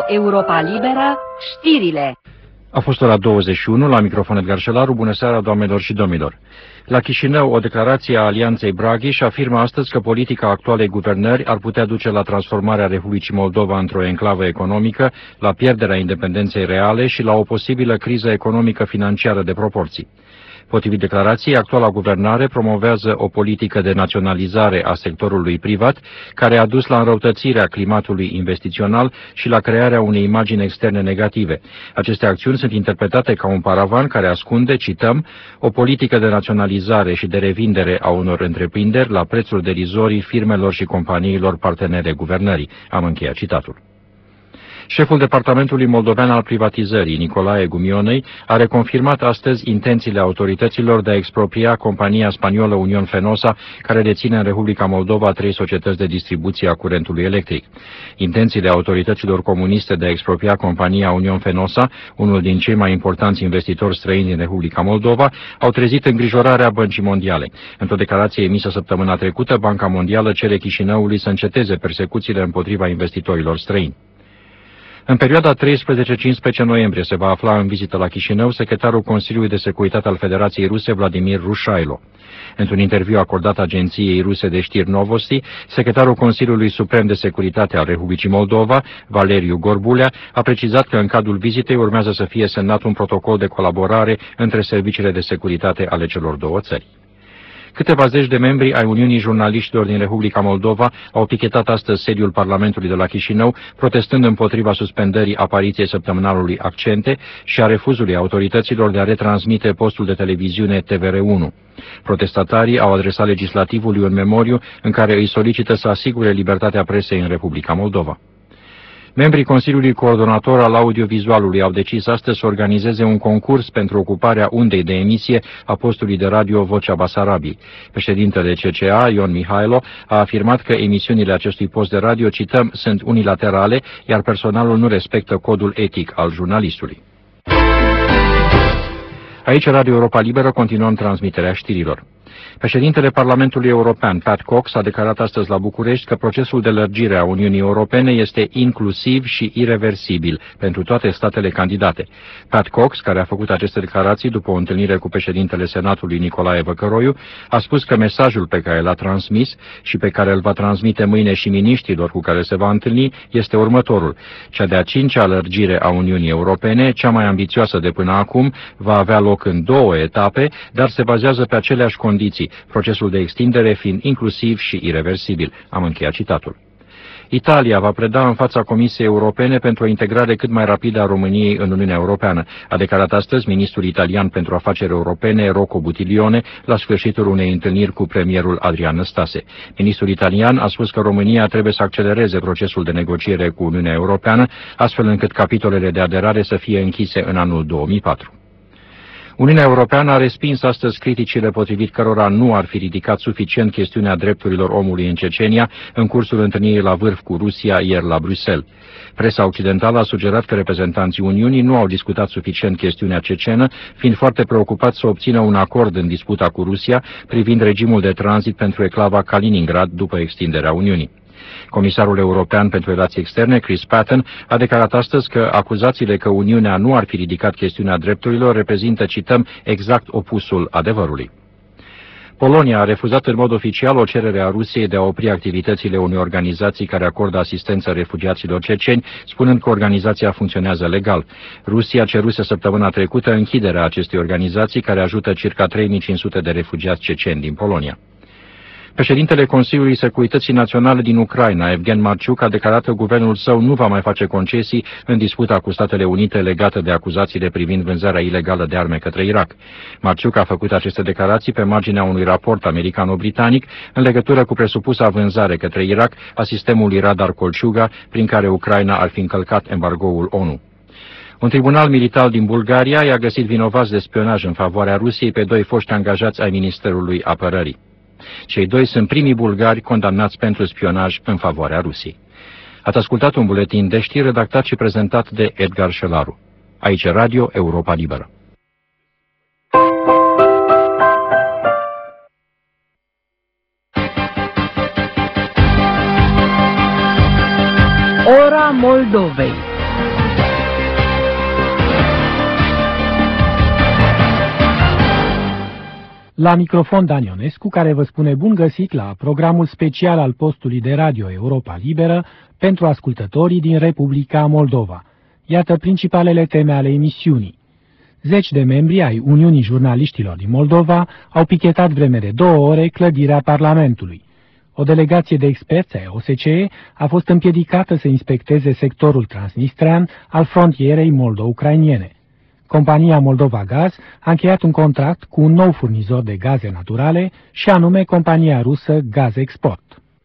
Europa Liberă, știrile. A fost ora 21, la microfon Edgar Șelaru. Bună seara, doamnelor și domnilor. La Chișinău, o declarație a Alianței Braghiș afirmă astăzi că politica actualei guvernări ar putea duce la transformarea Republicii Moldova într-o enclavă economică, la pierderea independenței reale și la o posibilă criză economică financiară de proporții. Potrivit declarației, actuala guvernare promovează o politică de naționalizare a sectorului privat, care a dus la înrăutățirea climatului investițional și la crearea unei imagini externe negative. Aceste acțiuni sunt interpretate ca un paravan care ascunde, cităm, o politică de naționalizare și de revindere a unor întreprinderi la prețuri derizorii firmelor și companiilor partenere guvernării. Am încheiat citatul. Șeful Departamentului Moldovean al Privatizării, Nicolae Gumionei, a reconfirmat astăzi intențiile autorităților de a expropria compania spaniolă Unión Fenosa, care deține în Republica Moldova 3 societăți de distribuție a curentului electric. Intențiile autorităților comuniste de a expropria compania Unión Fenosa, unul din cei mai importanți investitori străini din Republica Moldova, au trezit îngrijorarea Băncii Mondiale. Într-o declarație emisă săptămâna trecută, Banca Mondială cere Chișinăului să înceteze persecuțiile împotriva investitorilor străini. În perioada 13-15 noiembrie se va afla în vizită la Chișinău secretarul Consiliului de Securitate al Federației Ruse, Vladimir Rușailo. Într-un interviu acordat agenției ruse de știri Novosti, secretarul Consiliului Suprem de Securitate al Republicii Moldova, Valeriu Gorbulea, a precizat că în cadrul vizitei urmează să fie semnat un protocol de colaborare între serviciile de securitate ale celor două țări. Câteva zeci de membri ai Uniunii Jurnaliștilor din Republica Moldova au pichetat astăzi sediul Parlamentului de la Chișinău, protestând împotriva suspendării apariției săptămânalului Accente și a refuzului autorităților de a retransmite postul de televiziune TVR1. Protestatarii au adresat legislativului un memoriu în care îi solicită să asigure libertatea presei în Republica Moldova. Membrii Consiliului Coordonator al Audiovizualului au decis astăzi să organizeze un concurs pentru ocuparea undei de emisie a postului de radio Vocea Basarabiei. Președintele CCA, Ion Mihailo, a afirmat că emisiunile acestui post de radio, cităm, sunt unilaterale, iar personalul nu respectă codul etic al jurnalistului. Aici, Radio Europa Liberă, continuăm transmiterea știrilor. Președintele Parlamentului European, Pat Cox, a declarat astăzi la București că procesul de lărgire a Uniunii Europene este inclusiv și ireversibil pentru toate statele candidate. Pat Cox, care a făcut aceste declarații după o întâlnire cu președintele Senatului Nicolae Văcăroiu, a spus că mesajul pe care l-a transmis și pe care îl va transmite mâine și miniștrilor cu care se va întâlni este următorul. Cea de-a 5-a lărgire a Uniunii Europene, cea mai ambițioasă de până acum, va avea loc în 2 etape, dar se bazează pe aceleași condiții, procesul de extindere fiind inclusiv și ireversibil. Am încheiat citatul. Italia va preda în fața Comisiei Europene pentru o integrare cât mai rapidă a României în Uniunea Europeană, a declarat astăzi ministrul italian pentru afaceri europene, Rocco Buttiglione, la sfârșitul unei întâlniri cu premierul Adrian Năstase. Ministrul italian a spus că România trebuie să accelereze procesul de negociere cu Uniunea Europeană, astfel încât capitolele de aderare să fie închise în anul 2004. Uniunea Europeană a respins astăzi criticile potrivit cărora nu ar fi ridicat suficient chestiunea drepturilor omului în Cecenia în cursul întâlnirii la vârf cu Rusia ieri la Bruxelles. Presa occidentală a sugerat că reprezentanții Uniunii nu au discutat suficient chestiunea cecenă, fiind foarte preocupați să obțină un acord în disputa cu Rusia privind regimul de tranzit pentru enclava Kaliningrad după extinderea Uniunii. Comisarul european pentru relații externe, Chris Patten, a declarat astăzi că acuzațiile că Uniunea nu ar fi ridicat chestiunea drepturilor reprezintă, cităm, exact opusul adevărului. Polonia a refuzat în mod oficial o cerere a Rusiei de a opri activitățile unei organizații care acordă asistență refugiaților ceceni, spunând că organizația funcționează legal. Rusia ceruse săptămâna trecută închiderea acestei organizații care ajută circa 3500 de refugiați ceceni din Polonia. Președintele Consiliului Securității Naționale din Ucraina, Evgen Marciuc, a declarat că guvernul său nu va mai face concesii în disputa cu Statele Unite legată de acuzațiile privind vânzarea ilegală de arme către Irak. Marciuc a făcut aceste declarații pe marginea unui raport americano-britanic în legătură cu presupusa vânzare către Irak a sistemului radar Colciuga, prin care Ucraina ar fi încălcat embargoul ONU. Un tribunal militar din Bulgaria i-a găsit vinovați de spionaj în favoarea Rusiei pe 2 foști angajați ai Ministerului Apărării. Cei 2 sunt primii bulgari condamnați pentru spionaj în favoarea Rusiei. Ați ascultat un buletin de știri redactat și prezentat de Edgar Șelaru. Aici Radio Europa Liberă. Ora Moldovei. La microfon Dan Ionescu, care vă spune bun găsit la programul special al postului de radio Europa Liberă pentru ascultătorii din Republica Moldova. Iată principalele teme ale emisiunii. 10 de membri ai Uniunii Jurnaliștilor din Moldova au pichetat vreme de 2 ore clădirea Parlamentului. O delegație de experți ai OSCE a fost împiedicată să inspecteze sectorul transnistrean al frontierei moldo-ucrainiene. Compania Moldova Gaz a încheiat un contract cu un nou furnizor de gaze naturale, și anume compania rusă Gazexport.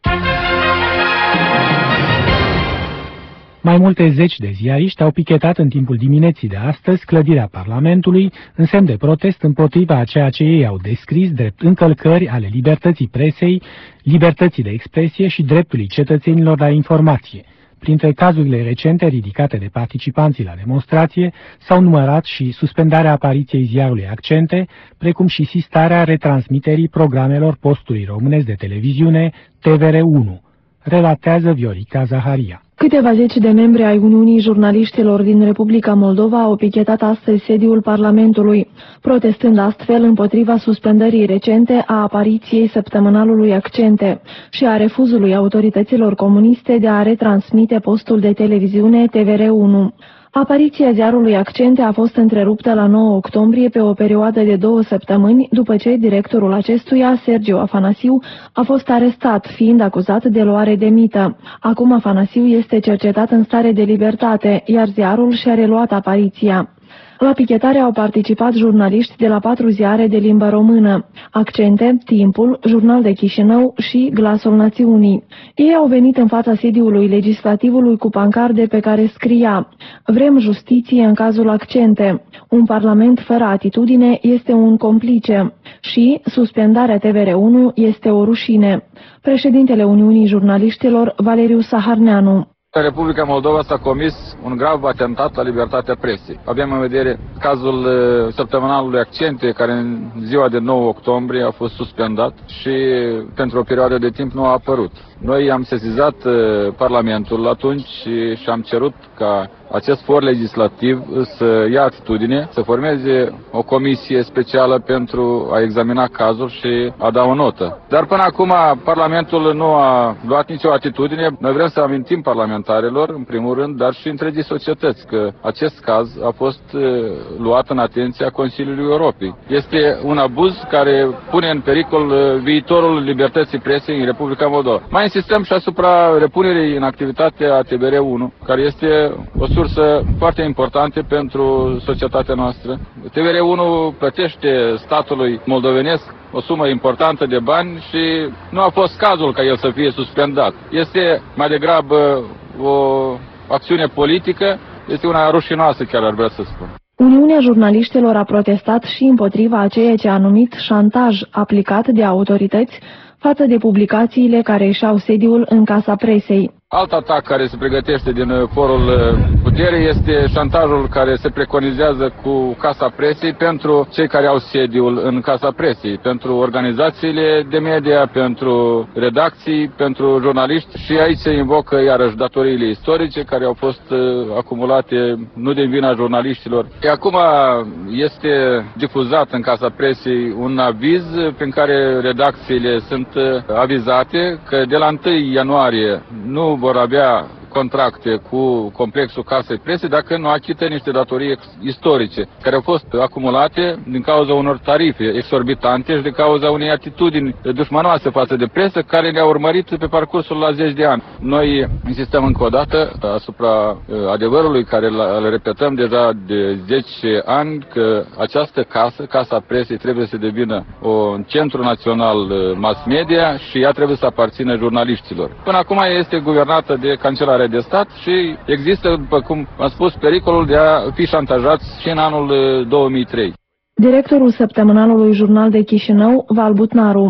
Mai multe zeci de ziariști au pichetat în timpul dimineții de astăzi clădirea Parlamentului în semn de protest împotriva a ceea ce ei au descris drept încălcări ale libertății presei, libertății de expresie și dreptului cetățenilor la informație. Printre cazurile recente ridicate de participanții la demonstrație s-au numărat și suspendarea apariției ziarului Accente, precum și sistarea retransmiterii programelor postului românesc de televiziune TVR1, relatează Viorica Zaharia. Câteva zeci de membri ai Uniunii Jurnaliștilor din Republica Moldova au pichetat astăzi sediul Parlamentului, protestând astfel împotriva suspendării recente a apariției săptămânalului Accente și a refuzului autorităților comuniste de a retransmite postul de televiziune TVR1. Apariția ziarului Accente a fost întreruptă la 9 octombrie pe o perioadă de 2 săptămâni după ce directorul acestuia, Sergiu Afanasiu, a fost arestat, fiind acuzat de luare de mită. Acum Afanasiu este cercetat în stare de libertate, iar ziarul și-a reluat apariția. La pichetare au participat jurnaliști de la 4 ziare de limbă română: Accente, Timpul, Jurnal de Chișinău și Glasul Națiunii. Ei au venit în fața sediului legislativului cu pancarde pe care scria: "Vrem justiție în cazul Accente. Un parlament fără atitudine este un complice" și "Suspendarea TVR1 este o rușine". Președintele Uniunii Jurnaliștilor, Valeriu Saharneanu. În Republica Moldova s-a comis un grav atentat la libertatea presei. Avem în vedere cazul săptămânalului Accente, care în ziua de 9 octombrie a fost suspendat și pentru o perioadă de timp nu a apărut. Noi am sesizat Parlamentul atunci și am cerut ca acest for legislativ să ia atitudine, să formeze o comisie specială pentru a examina cazul și a da o notă. Dar până acum Parlamentul nu a luat nicio atitudine. Noi vrem să amintim parlamentarilor, în primul rând, dar și întregii societăți, că acest caz a fost luat în atenția Consiliului Europei. Este un abuz care pune în pericol viitorul libertății presei în Republica Moldova. Mai insistăm și asupra repunerii în activitate a TVR1, care este o sursă foarte importantă pentru societatea noastră. TVR1 plătește statului moldovenesc o sumă importantă de bani și nu a fost cazul ca el să fie suspendat. Este mai degrabă o acțiune politică, este una rușinoasă, chiar ar vrea să spun. Uniunea Jurnaliștilor a protestat și împotriva a ceea ce a numit șantaj aplicat de autorități față de publicațiile care își au sediul în Casa Presei. Alt atac care se pregătește din forul puterii este șantajul care se preconizează cu Casa Presei pentru cei care au sediul în Casa Presei, pentru organizațiile de media, pentru redacții, pentru jurnaliști, și aici se invocă iarăși datoriile istorice care au fost acumulate nu din vina jurnaliștilor. Acum este difuzat în Casa Presei un aviz prin care redacțiile sunt avizate că de la 1 ianuarie nu vor avea contracte cu complexul Casei Presei dacă nu achită niște datorii istorice care au fost acumulate din cauza unor tarife exorbitante și din cauza unei atitudini dușmanoase față de presă care ne-a urmărit pe parcursul la 10 de ani. Noi insistăm încă o dată asupra adevărului care îl repetăm deja de 10 ani, că această casă, Casa Presei, trebuie să devină un centru național mass media și ea trebuie să aparțină jurnaliștilor. Până acum este guvernată de Cancelarea de Stat și există, după cum am spus, pericolul de a fi șantajați și în anul 2003. Directorul săptămânalului Jurnal de Chișinău, Val Butnaru.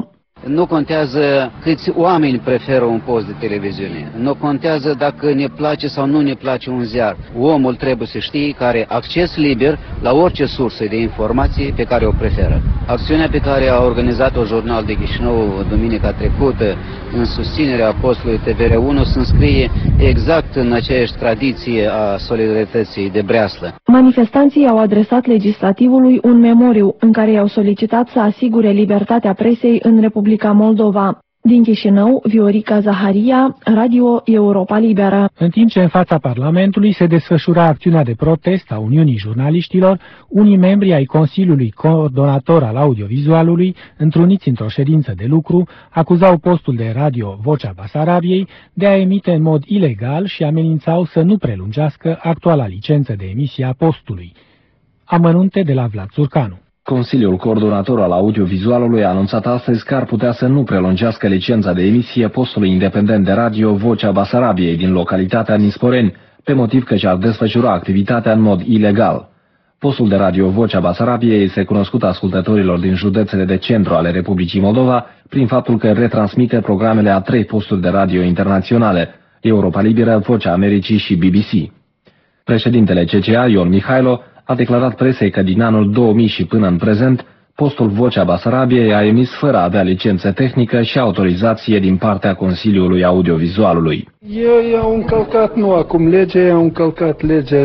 Nu contează câți oameni preferă un post de televiziune. Nu contează dacă ne place sau nu ne place un ziar. Omul trebuie să știe că are acces liber la orice sursă de informații pe care o preferă. Acțiunea pe care a organizat-o Jurnal de Chișinău duminica trecută în susținerea postului TVR1 se înscrie exact în aceeași tradiție a solidarității de breaslă. Manifestanții au adresat legislativului un memoriu în care i-au solicitat să asigure libertatea presei în Republica Moldova. Din Chișinău, Viorica Zaharia, Radio Europa Liberă. În timp ce în fața Parlamentului se desfășura acțiunea de protest a Uniunii Jurnaliștilor, unii membri ai Consiliului Coordonator al Audiovizualului, întruniți într-o ședință de lucru, acuzau postul de radio Vocea Basarabiei de a emite în mod ilegal și amenințau să nu prelungească actuala licență de emisie a postului. Amănunte de la Vlad Țurcanu. Consiliul Coordonator al Audiovizualului a anunțat astăzi că ar putea să nu prelungească licența de emisie postului independent de radio Vocea Basarabiei din localitatea Nisporeni, pe motiv că și-ar desfășura activitatea în mod ilegal. Postul de radio Vocea Basarabiei este cunoscut ascultătorilor din județele de centru ale Republicii Moldova prin faptul că retransmite programele a 3 posturi de radio internaționale, Europa Liberă, Vocea Americii și BBC. Președintele CCA, Ion Mihailo, a declarat presei că din anul 2000 și până în prezent, postul Vocea Basarabiei a emis fără a avea licență tehnică și autorizație din partea Consiliului Audiovizualului. Ei au încălcat, nu acum legea, au încălcat legea,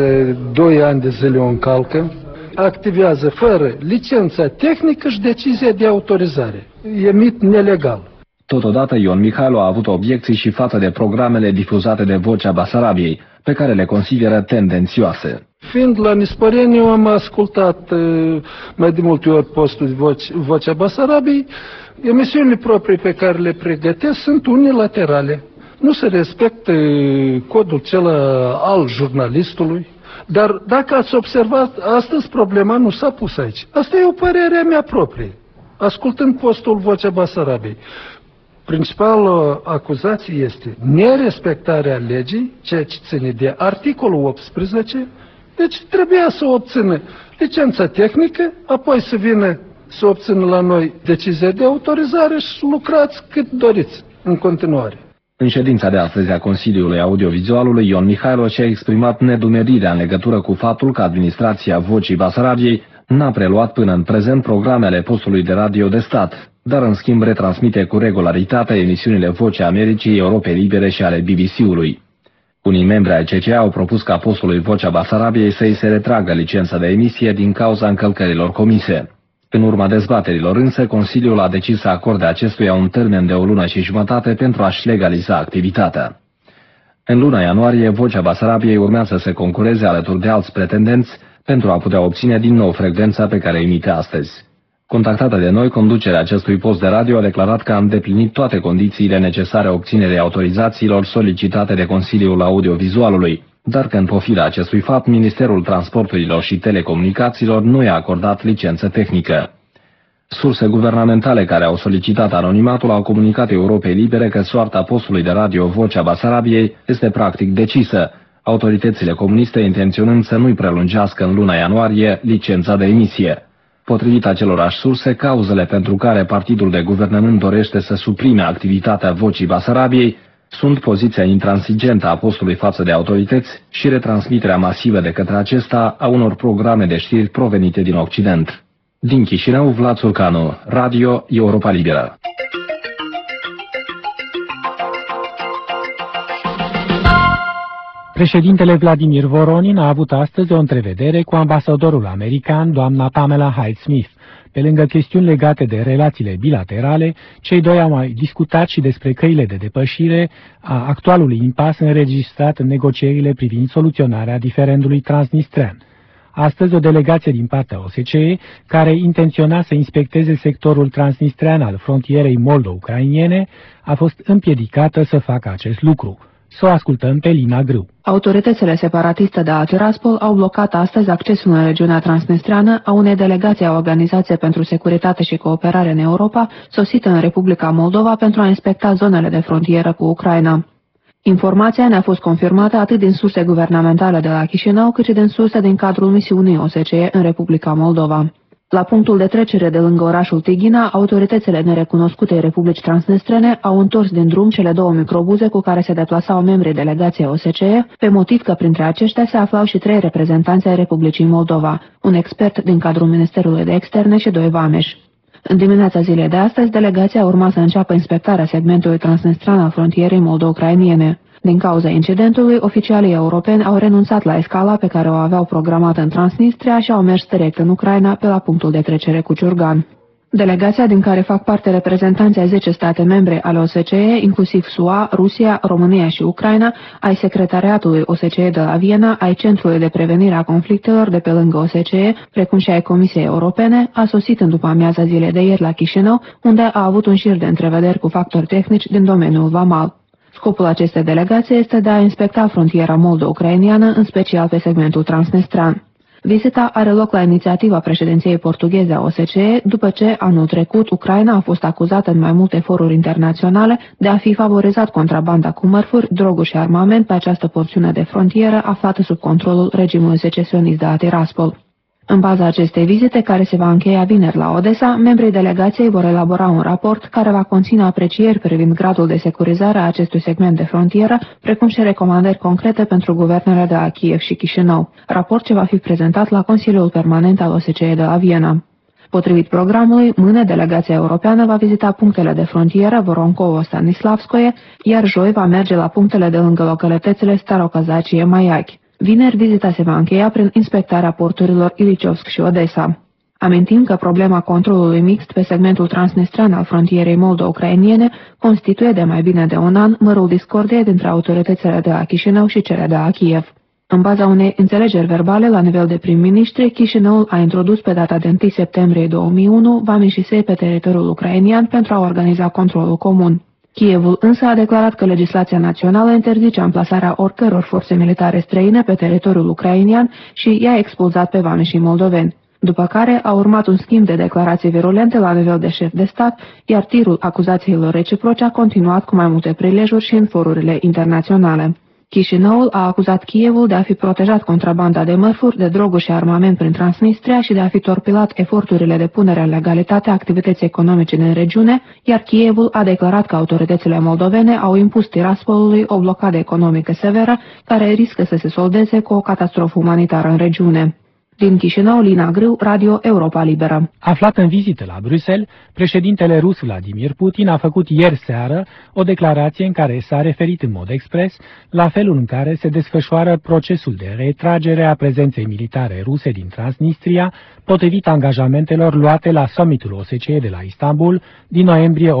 2 ani de zile o încalcă, activează fără licența tehnică și decizia de autorizare. Emit nelegal. Totodată, Ion Mihailo a avut obiecții și față de programele difuzate de Vocea Basarabiei, pe care le consideră tendențioase. Fiind la Nisporeni, eu am ascultat mai de multe ori postul de Vocea Basarabiei. Emisiunile proprii pe care le pregătesc sunt unilaterale. Nu se respectă codul cel al jurnalistului. Dar dacă ați observat, astăzi problema nu s-a pus aici. Asta e o părere a mea proprie, ascultând postul Vocea Basarabiei. Principală acuzație este nerespectarea legii, ceea ce ține de articolul 18, deci trebuia să obțină licența tehnică, apoi să vină să obțină la noi decizia de autorizare și lucrați cât doriți în continuare. În ședința de astăzi a Consiliului Audiovizualului, Ion Mihailo și-a exprimat nedumerirea în legătură cu faptul că administrația Vocii Basarabiei n-a preluat până în prezent programele postului de radio de stat, dar în schimb retransmite cu regularitate emisiunile Vocea Americii, Europei Libere și ale BBC-ului. Unii membri ai CCA au propus ca postului Vocea Basarabiei să îi se retragă licența de emisie din cauza încălcărilor comise. În urma dezbaterilor însă, Consiliul a decis să acorde acestuia un termen de 1 lună și jumătate pentru a-și legaliza activitatea. În luna ianuarie, Vocea Basarabiei urmează să se concureze alături de alți pretendenți pentru a putea obține din nou frecvența pe care o emite astăzi. Contactată de noi, conducerea acestui post de radio a declarat că a îndeplinit toate condițiile necesare obținerii autorizațiilor solicitate de Consiliul Audiovizualului, dar că în pofida acestui fapt, Ministerul Transporturilor și Telecomunicațiilor nu i-a acordat licență tehnică. Surse guvernamentale care au solicitat anonimatul au comunicat Europei Libere că soarta postului de radio Vocea Basarabiei este practic decisă, autoritățile comuniste intenționând să nu-i prelungească în luna ianuarie licența de emisie. Potrivit acelorași surse, cauzele pentru care partidul de guvernământ dorește să suprime activitatea Vocii Basarabiei sunt poziția intransigentă a postului față de autorități și retransmiterea masivă de către acesta a unor programe de știri provenite din Occident. Din Chișinău, Vlad Țurcanu, Radio Europa Liberă. Președintele Vladimir Voronin a avut astăzi o întrevedere cu ambasadorul american, doamna Pamela Hyde-Smith. Pe lângă chestiuni legate de relațiile bilaterale, cei doi au mai discutat și despre căile de depășire a actualului impas înregistrat în negocierile privind soluționarea diferendului transnistrean. Astăzi, o delegație din partea OSCE, care intenționa să inspecteze sectorul transnistrean al frontierei moldo-ucrainiene, a fost împiedicată să facă acest lucru. Să o ascultăm pe Lina Grâu. Autoritățile separatiste de la Tiraspol au blocat astăzi accesul în regiunea transnistreană a unei delegații a Organizației pentru Securitate și Cooperare în Europa, sosită în Republica Moldova pentru a inspecta zonele de frontieră cu Ucraina. Informația ne-a fost confirmată atât din surse guvernamentale de la Chișinău, cât și din surse din cadrul misiunii OSCE în Republica Moldova. La punctul de trecere de lângă orașul Tighina, autoritățile nerecunoscutei Republici Transnistrene au întors din drum cele 2 microbuze cu care se deplasau membrii delegației OSCE, pe motiv că printre aceștia se aflau și 3 reprezentanți ai Republicii Moldova, un expert din cadrul Ministerului de Externe și 2 vameși. În dimineața zilei de astăzi, delegația urma să înceapă inspectarea segmentului transnistran al frontierei moldo-ucrainiene. Din cauza incidentului, oficialii europeni au renunțat la escala pe care o aveau programată în Transnistria și au mers direct în Ucraina pe la punctul de trecere cu Ciurgan. Delegația, din care fac parte reprezentanții ai 10 state membre ale OSCE, inclusiv SUA, Rusia, România și Ucraina, ai Secretariatului OSCE de la Viena, ai Centrului de Prevenire a Conflictelor de pe lângă OSCE, precum și ai Comisiei Europene, a sosit în după amiaza zilei de ieri la Chișinău, unde a avut un șir de întrevederi cu factori tehnici din domeniul vamal. Scopul acestei delegații este de a inspecta frontiera moldo-ucrainiană, în special pe segmentul transnistran. Vizita are loc la inițiativa președinției portugheze a OSCE, după ce anul trecut Ucraina a fost acuzată în mai multe foruri internaționale de a fi favorizat contrabanda cu mărfuri, droguri și armament pe această porțiune de frontieră aflată sub controlul regimului secesionist de la Tiraspol. În baza acestei vizite, care se va încheia vineri la Odessa, membrii delegației vor elabora un raport care va conține aprecieri privind gradul de securizare a acestui segment de frontieră, precum și recomandări concrete pentru guvernele de la Kiev și Chișinău. Raport ce va fi prezentat la Consiliul Permanent al OSCE de la Viena. Potrivit programului, mâine delegația europeană va vizita punctele de frontieră Voroncovo-Stanislavskoye, iar joi va merge la punctele de lângă localitățile Starokazacie-Maiachi. Vineri, vizita se va încheia prin inspectarea porturilor Iliciovsk și Odessa. Amintim că problema controlului mixt pe segmentul transnistran al frontierei moldo-ucrainiene constituie de mai bine de un an mărul discordiei dintre autoritățile de la Chișinău și cele de la Kiev. În baza unei înțelegeri verbale la nivel de prim-ministri, Chișinăul a introdus pe data de 1 septembrie 2001 vameșii săi pe teritoriul ucrainian pentru a organiza controlul comun. Kievul însă a declarat că legislația națională interzice amplasarea oricăror forțe militare străine pe teritoriul ucrainian și i-a expulzat pe vameșii moldoveni. După care a urmat un schimb de declarații virulente la nivel de șef de stat, iar tirul acuzațiilor reciproce a continuat cu mai multe prilejuri și în forurile internaționale. Chișinăul a acuzat Kievul de a fi protejat contrabanda de mărfuri, de droguri și armament prin Transnistria și de a fi torpilat eforturile de punere în legalitate a activității economice din regiune, iar Kievul a declarat că autoritățile moldovene au impus Tiraspolului o blocadă economică severă, care riscă să se soldeze cu o catastrofă umanitară în regiune. Din Chișinău, Lina Grâu, Radio Europa Liberă. Aflat în vizită la Bruxelles, președintele rus Vladimir Putin a făcut ieri seară o declarație în care s-a referit în mod expres la felul în care se desfășoară procesul de retragere a prezenței militare ruse din Transnistria, potrivit angajamentelor luate la summitul OSCE de la Istanbul din noiembrie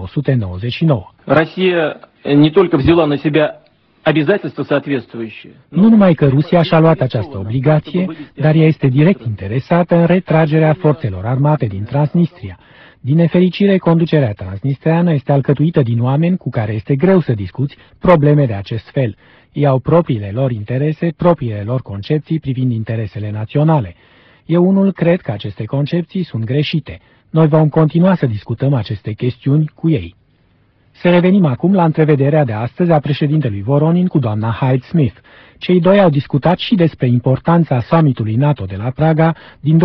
1999. Rusia не только взяла на себя обязательства соответствующие. Nu numai că Rusia și-a luat această obligație, dar ea este direct interesată în retragerea forțelor armate din Transnistria. Din nefericire, conducerea transnistreană este alcătuită din oameni cu care este greu să discuți probleme de acest fel. Ei au propriile lor interese, propriile lor concepții privind interesele naționale. Eu unul cred că aceste concepții sunt greșite. Noi vom continua să discutăm aceste chestiuni cu ei. Să revenim acum la întrevederea de astăzi a președintelui Voronin cu doamna Hyde-Smith. Cei doi au discutat și despre importanța summitului NATO de la Praga din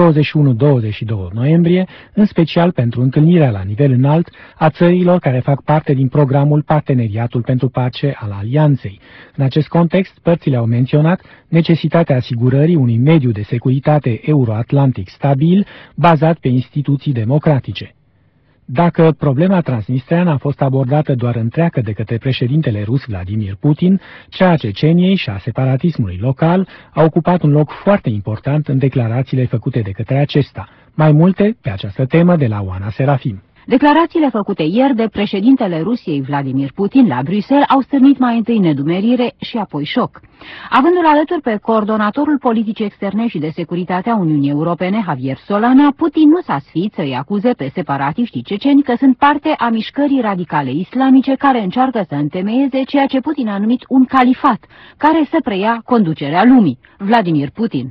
21-22 noiembrie, în special pentru întâlnirea la nivel înalt a țărilor care fac parte din programul Parteneriatul pentru Pace al Alianței. În acest context, părțile au menționat necesitatea asigurării unui mediu de securitate euroatlantic stabil, bazat pe instituții democratice. Dacă problema transnistreană a fost abordată doar întreagă de către președintele rus Vladimir Putin, cea a Ceceniei și a separatismului local a ocupat un loc foarte important în declarațiile făcute de către acesta. Mai multe pe această temă de la Oana Serafim. Declarațiile făcute ieri de președintele Rusiei Vladimir Putin la Bruxelles au stârnit mai întâi nedumerire și apoi șoc. Avându-l alături pe coordonatorul politicii externe și de securitate a Uniunii Europene, Javier Solana, Putin nu s-a sfiit să-i acuze pe separatiștii ceceni că sunt parte a mișcării radicale islamice care încearcă să întemeieze ceea ce Putin a numit un califat, care să preia conducerea lumii. Vladimir Putin.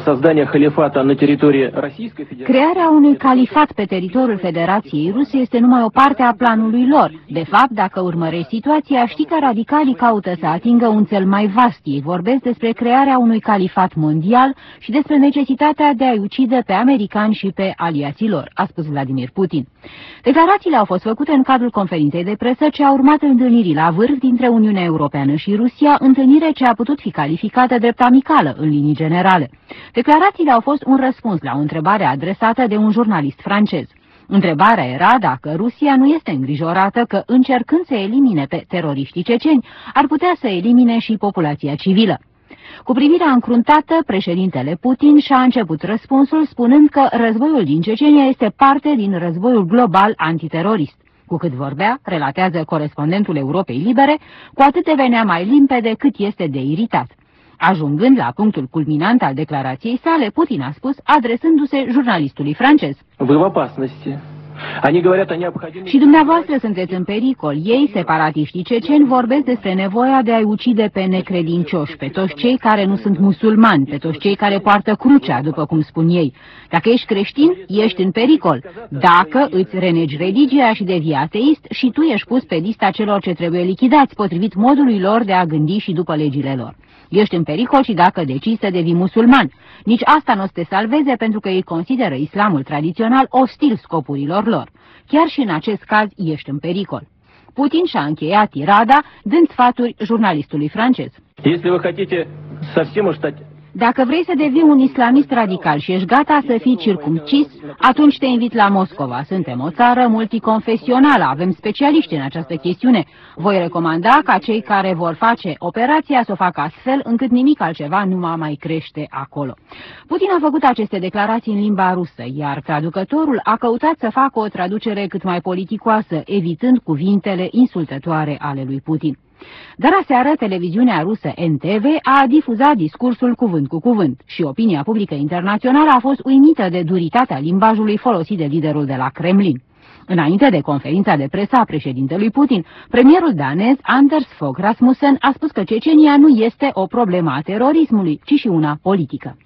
создания халифата на территории Российской Федерации. Crearea unui califat pe teritoriul Federației Ruse este numai o parte a planului lor. De fapt, dacă urmărești situația, știi că radicalii caută să atingă un cel mai vast. Ei vorbesc despre crearea unui califat mondial și despre necesitatea de a-i ucide pe americani și pe aliații lor, a spus Vladimir Putin. Declarațiile au fost făcute în cadrul conferinței de presă ce a urmat întâlnirii la vârf dintre Uniunea Europeană și Rusia, întâlnire ce a putut fi calificată drept amicală în linii generale. Declarațiile au fost un răspuns la o întrebare adresată de un jurnalist francez. Întrebarea era dacă Rusia nu este îngrijorată că, încercând să elimine pe teroriștii ceceni, ar putea să elimine și populația civilă. Cu privirea încruntată, președintele Putin și-a început răspunsul spunând că războiul din Cecenia este parte din războiul global antiterorist. Cu cât vorbea, relatează corespondentul Europei Libere, cu atât devenea mai limpede cât este de iritat. Ajungând la punctul culminant al declarației sale, Putin a spus, adresându-se jurnalistului francez: și dumneavoastră sunteți în pericol. Ei, separatiștii ceceni, vorbesc despre nevoia de a-i ucide pe necredincioși, pe toți cei care nu sunt musulmani, pe toți cei care poartă crucea, după cum spun ei. Dacă ești creștin, ești în pericol. Dacă îți renegi religia și devii ateist, și tu ești pus pe lista celor ce trebuie lichidați, potrivit modului lor de a gândi și după legile lor. Ești în pericol și dacă decizi să devii musulman. Nici asta nu o să te salveze, pentru că ei consideră islamul tradițional ostil scopurilor lor. Chiar și în acest caz ești în pericol. Putin și-a încheiat tirada, dând sfaturi jurnalistului francez. Dacă vrei să devii un islamist radical și ești gata să fii circumcis, atunci te invit la Moscova. Suntem o țară multiconfesională, avem specialiști în această chestiune. Voi recomanda ca cei care vor face operația să o facă astfel încât nimic altceva nu va mai crește acolo. Putin a făcut aceste declarații în limba rusă, iar traducătorul a căutat să facă o traducere cât mai politicoasă, evitând cuvintele insultătoare ale lui Putin. Dar aseară, televiziunea rusă NTV a difuzat discursul cuvânt cu cuvânt și opinia publică internațională a fost uimită de duritatea limbajului folosit de liderul de la Kremlin. Înainte de conferința de presă a președintelui Putin, premierul danez Anders Fogh Rasmussen a spus că Cecenia nu este o problemă terorismului, ci și una politică.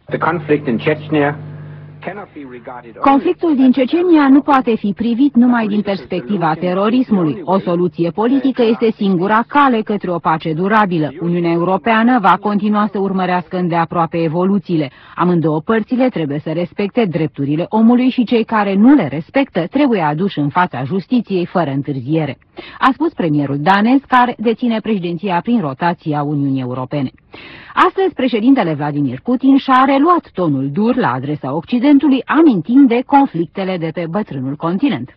Conflictul din Cecenia nu poate fi privit numai din perspectiva terorismului. O soluție politică este singura cale către o pace durabilă. Uniunea Europeană va continua să urmărească îndeaproape evoluțiile. Amândouă părțile trebuie să respecte drepturile omului și cei care nu le respectă trebuie aduși în fața justiției fără întârziere, a spus premierul danez, care deține președinția prin rotația Uniunii Europene. Astăzi, președintele Vladimir Putin și-a reluat tonul dur la adresa Occidentului, amintind de conflictele de pe bătrânul continent.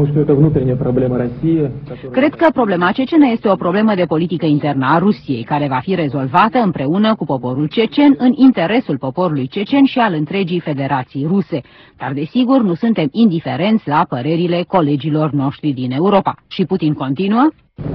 Cred că problema cecenă este o problemă de politică internă a Rusiei, care va fi rezolvată împreună cu poporul cecen, în interesul poporului cecen și al întregii Federații Ruse. Dar, desigur, nu suntem indiferenți la părerile colegilor noștri din Europa. Și Putin continuă: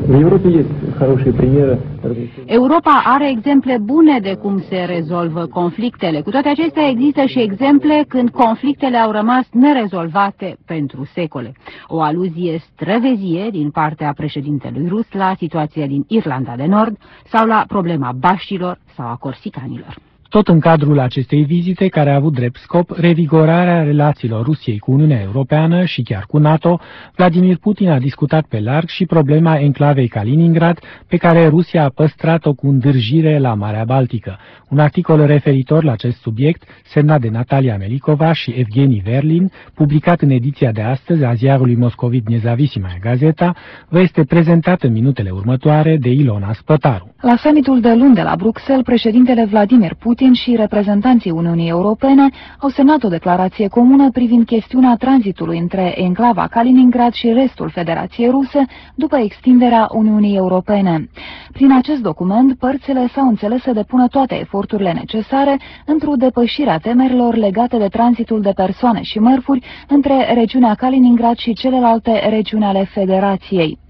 Europa are exemple bune de cum se rezolvă conflictele. Cu toate acestea, există și exemple când conflictele au rămas nerezolvate pentru secole. O aluzie străvezie din partea președintelui rus la situația din Irlanda de Nord sau la problema baștilor sau a corsicanilor. Tot în cadrul acestei vizite, care a avut drept scop revigorarea relațiilor Rusiei cu Uniunea Europeană și chiar cu NATO, Vladimir Putin a discutat pe larg și problema enclavei Kaliningrad, pe care Rusia a păstrat-o cu îndârjire la Marea Baltică. Un articol referitor la acest subiect, semnat de Natalia Melikova și Evgeni Verlin, publicat în ediția de astăzi a ziarului moscovit Nezavisimaya Gazeta, vă este prezentat în minutele următoare de Ilona Spătaru. La summitul de luni de la Bruxelles, președintele Vladimir Putin și reprezentanții Uniunii Europene au semnat o declarație comună privind chestiunea tranzitului între enclava Kaliningrad și restul Federației Ruse după extinderea Uniunii Europene. Prin acest document, părțile s-au înțeles să depună toate eforturile necesare într-o depășire a temerilor legate de tranzitul de persoane și mărfuri între regiunea Kaliningrad și celelalte regiuni ale Federației.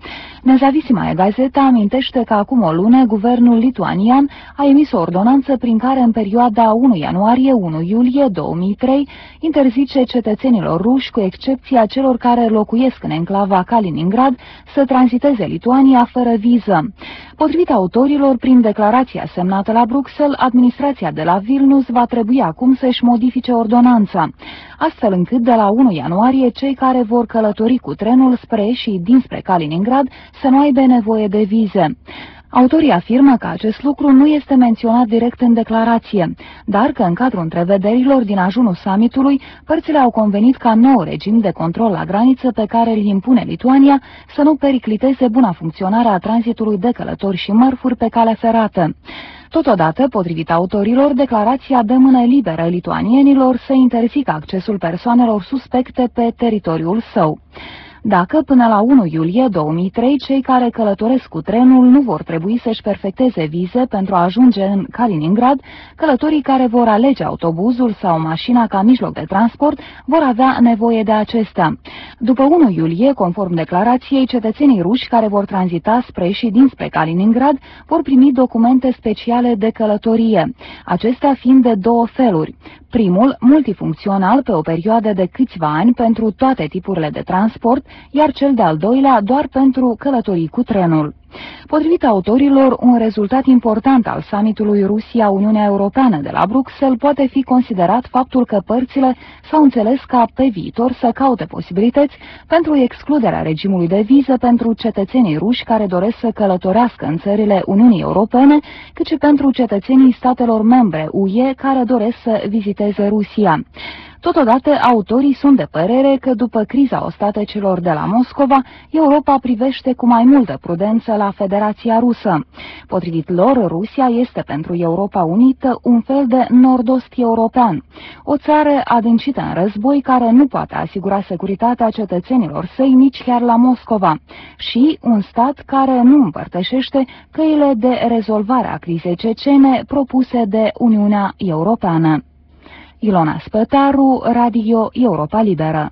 Nezavisima gazeta amintește că acum o lună guvernul lituanian a emis o ordonanță prin care în perioada 1 ianuarie-1 iulie 2003 interzice cetățenilor ruși, cu excepția celor care locuiesc în enclava Kaliningrad, să tranziteze Lituania fără viză. Potrivit autorilor, prin declarația semnată la Bruxelles, administrația de la Vilnius va trebui acum să-și modifice ordonanța, astfel încât de la 1 ianuarie cei care vor călători cu trenul spre și dinspre Kaliningrad să nu aibă nevoie de vize. Autorii afirmă că acest lucru nu este menționat direct în declarație, dar că în cadrul întrevederilor din ajunul summitului, părțile au convenit ca nou regim de control la graniță pe care îl impune Lituania să nu pericliteze buna funcționare a tranzitului de călători și mărfuri pe cale ferată. Totodată, potrivit autorilor, declarația dă mână liberă lituanienilor să interzică accesul persoanelor suspecte pe teritoriul său. Dacă până la 1 iulie 2003 cei care călătoresc cu trenul nu vor trebui să-și perfecteze vize pentru a ajunge în Kaliningrad, călătorii care vor alege autobuzul sau mașina ca mijloc de transport vor avea nevoie de acesta. După 1 iulie, conform declarației, cetățenii ruși care vor tranzita spre și dinspre Kaliningrad vor primi documente speciale de călătorie, acestea fiind de două feluri. Primul, multifuncțional pe o perioadă de câțiva ani pentru toate tipurile de transport, iar cel de-al doilea doar pentru călătorii cu trenul. Potrivit autorilor, un rezultat important al summitului Rusia-Uniunea Europeană de la Bruxelles poate fi considerat faptul că părțile s-au înțeles ca pe viitor să caute posibilități pentru excluderea regimului de viză pentru cetățenii ruși care doresc să călătorească în țările Uniunii Europene, cât și pentru cetățenii statelor membre UE care doresc să viziteze Rusia. Totodată, autorii sunt de părere că după criza ostatecilor de la Moscova, Europa privește cu mai multă prudență la Federația Rusă. Potrivit lor, Rusia este pentru Europa Unită un fel de nord-ost european, o țară adâncită în război care nu poate asigura securitatea cetățenilor săi nici chiar la Moscova, și un stat care nu împărtășește căile de rezolvare a crizei cecene propuse de Uniunea Europeană. Ilona Spătaru, Radio Europa Liberă.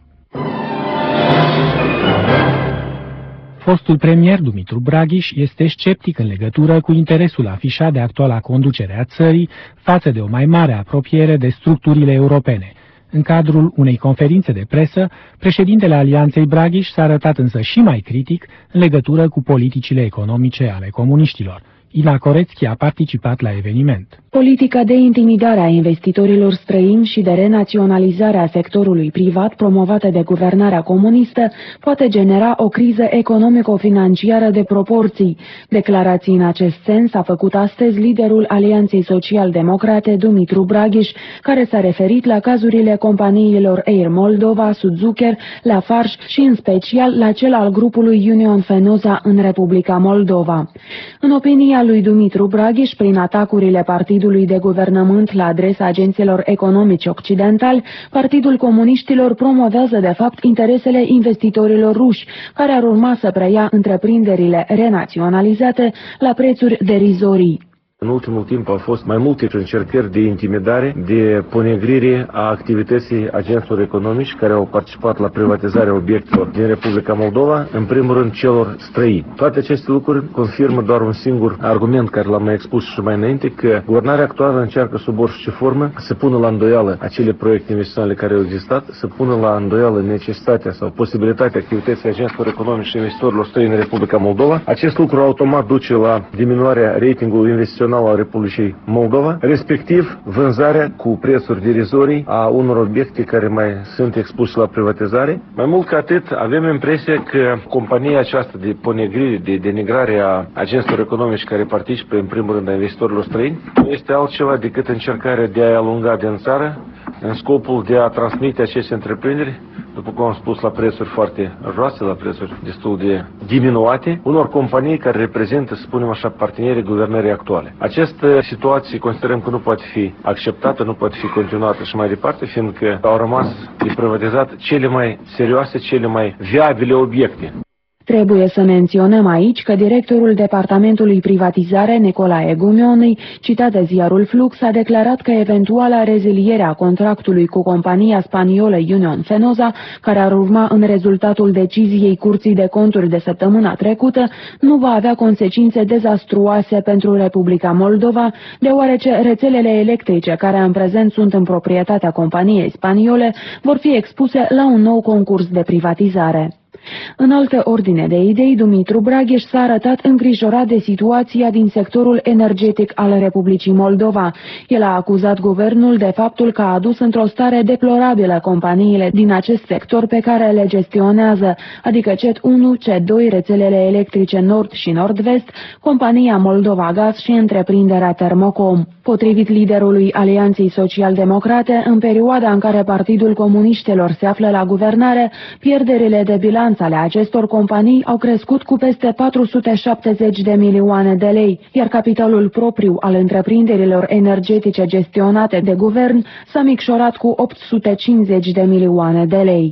Fostul premier Dumitru Braghiș este sceptic în legătură cu interesul afișat de actuala conducere a țării față de o mai mare apropiere de structurile europene. În cadrul unei conferințe de presă, președintele Alianței Braghiș s-a arătat însă și mai critic în legătură cu politicile economice ale comuniștilor. Ina Corețchi a participat la eveniment. Politica de intimidare a investitorilor străini și de renaționalizare a sectorului privat promovată de guvernarea comunistă poate genera o criză economico-financiară de proporții. Declarații în acest sens a făcut astăzi liderul Alianței Social-Democrate Dumitru Braghiș, care s-a referit la cazurile companiilor Air Moldova, Sudzucker, Lafarge și în special la cel al grupului Union Fenosa în Republica Moldova. În opinia lui Dumitru Braghiș, prin atacurile partidului de guvernământ la adresa agenților economici occidentali, Partidul Comuniștilor promovează de fapt interesele investitorilor ruși, care ar urma să preia întreprinderile renaționalizate la prețuri derizorii. În ultimul timp au fost mai multe încercări de intimidare, de ponegrire a activității agenților economici care au participat la privatizarea obiectelor din Republica Moldova, în primul rând celor străini. Toate aceste lucruri confirmă doar un singur argument care l-am mai expus și mai înainte, că guvernarea actuală încearcă sub orice formă să pună la îndoială acele proiecte investiționale care au existat, să pună la îndoială necesitatea sau posibilitatea activității agenților economici și investitorilor străini în Republica Moldova. Acest lucru automat duce la diminuarea ratingului investițional al Republicii Moldova, respectiv vânzarea cu prețuri derizorii a unor obiecte care mai sunt expuse la privatizare. Mai mult ca atât, avem impresia că compania aceasta de ponegrire, de denigrare a agenților economici care participă în primul rând a investitorilor străini, nu este altceva decât încercarea de a-i alunga din țară în scopul de a transmite aceste întreprinderi, după cum am spus, la prețuri foarte joase, la prețuri destul de diminuate, unor companii care reprezintă, să spunem așa, partenerii guvernării actuale. Această situație considerăm că nu poate fi acceptată, nu poate fi continuată și mai departe, fiindcă au rămas de privatizat cele mai serioase, cele mai viabile obiecte. Trebuie să menționăm aici că directorul Departamentului Privatizare, Nicolae Gumioni, citat de ziarul Flux, a declarat că eventuala reziliere a contractului cu compania spaniolă Unión Fenosa, care ar urma în rezultatul deciziei Curții de Conturi de săptămâna trecută, nu va avea consecințe dezastruoase pentru Republica Moldova, deoarece rețelele electrice care în prezent sunt în proprietatea companiei spaniole vor fi expuse la un nou concurs de privatizare. În altă ordine de idei, Dumitru Bragheș s-a arătat îngrijorat de situația din sectorul energetic al Republicii Moldova. El a acuzat guvernul de faptul că a adus într-o stare deplorabilă companiile din acest sector pe care le gestionează, adică CET1, CET2, rețelele electrice Nord și Nord-Vest, compania Moldova Gaz și întreprinderea Termocom. Potrivit liderului Alianței Social-Democrate, în perioada în care Partidul Comuniștilor se află la guvernare, pierderile de bilanț ale acestor companii au crescut cu peste 470 de milioane de lei, iar capitalul propriu al întreprinderilor energetice gestionate de guvern s-a micșorat cu 850 de milioane de lei.